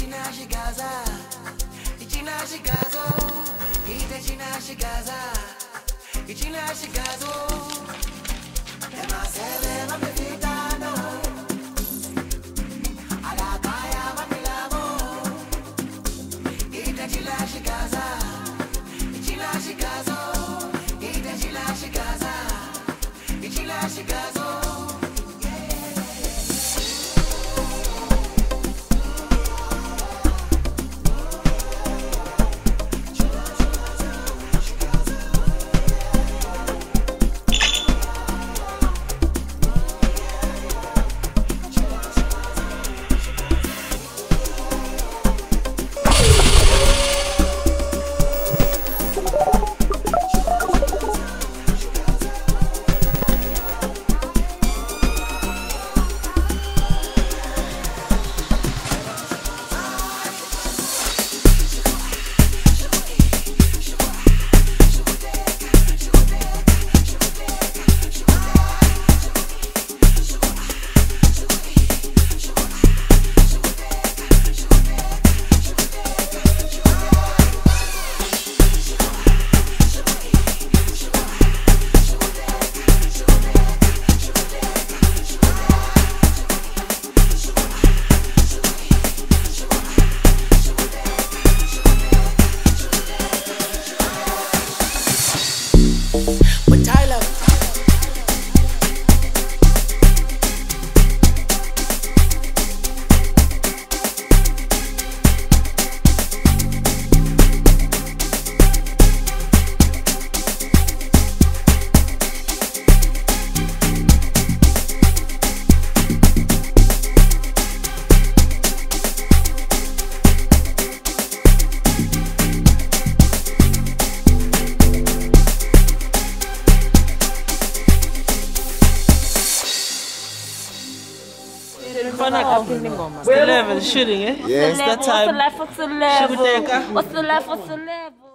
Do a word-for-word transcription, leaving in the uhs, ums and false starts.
Gaza, Ichina Shigazo, Ite China Shigaza, Ichina Shigazo, Emma Seven on the Vitano, Alakaya Mamilamo, Ite China Shigaza, Ichina Shigazo, Ite China Shigaza, Ichina Shigazo. What's the level? Shooting, eh? Yes. That time. What's the level? What's the level? What's the level? What's the level?